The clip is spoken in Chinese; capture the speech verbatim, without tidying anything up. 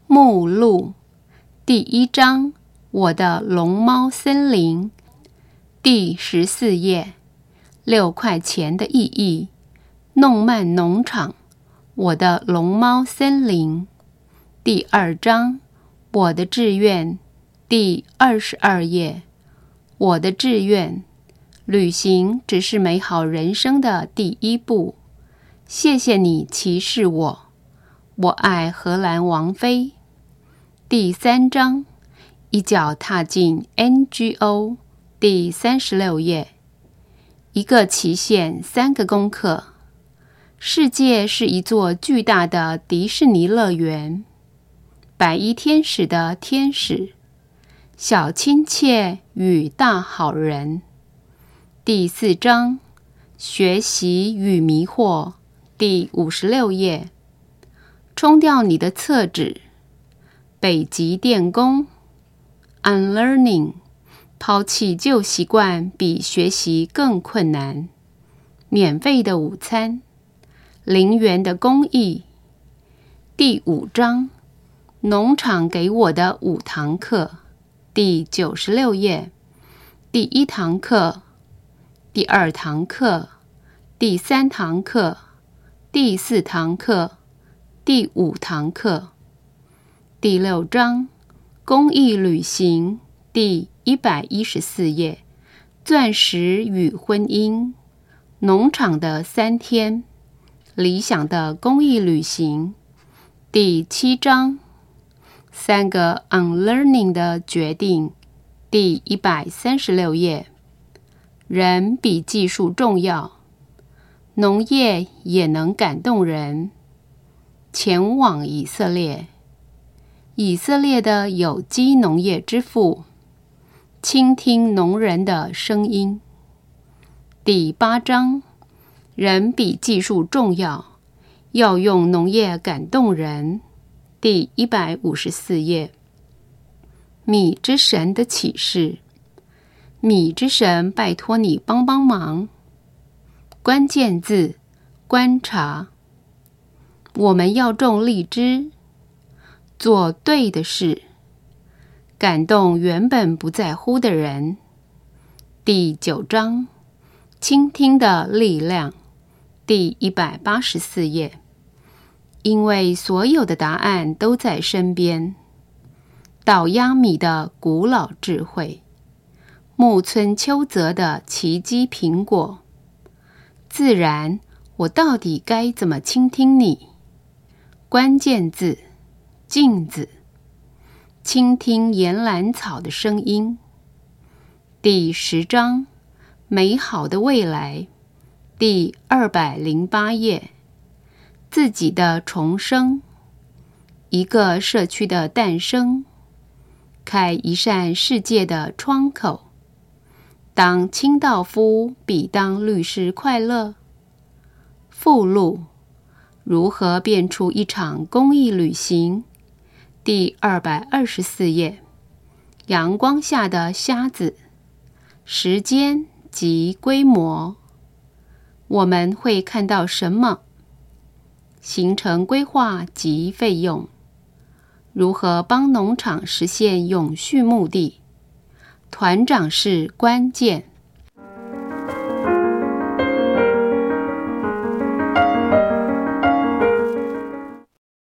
目录第一章，我的龙猫森林，第十四页，六块钱的意义，弄曼农场，我的龙猫森林，第二章，我的志愿，第二十二页，我的志愿，旅行只是美好人生的第一步。谢谢你歧视我，我爱荷兰王妃。第三章，一脚踏进 N G O， 第三十六页，一个期限，三个功课。世界是一座巨大的迪士尼乐园，白衣天使的天使，小亲切与大好人。第四章，学习与迷惑，第五十六页，冲掉你的厕纸。北极电工 Unlearning， 抛弃旧习惯比学习更困难。免费的午餐，零元的公益。第五章，农场给我的五堂课，第九十六页。第一堂课，第二堂课，第三堂课，第四堂课，第五堂课。第六章，公益旅行，第一百一十四页，钻石与婚姻，农场的三天，理想的公益旅行，第七章，三个 Unlearning 的决定，第一百三十六页，人比技术重要，农业也能感动人，前往以色列。以色列的有机农业之父，倾听农人的声音。第八章，人比技术重要，要用农业感动人。第一百五十四页，米之神的启示，米之神拜托你帮帮忙。关键字，观察。我们要种荔枝。做对的事，感动原本不在乎的人。第九章，倾听的力量，第一百八十四页。因为所有的答案都在身边。倒压米的古老智慧，木村秋泽的奇迹苹果。自然，我到底该怎么倾听你？关键字，镜子，倾听岩兰草的声音。第十章，美好的未来，第二百零八页，自己的重生，一个社区的诞生，开一扇世界的窗口。当清道夫比当律师快乐。附录，如何变出一场公益旅行。第二百二十四页，阳光下的瞎子，时间及规模，我们会看到什么？行程规划及费用，如何帮农场实现永续目的？团长是关键。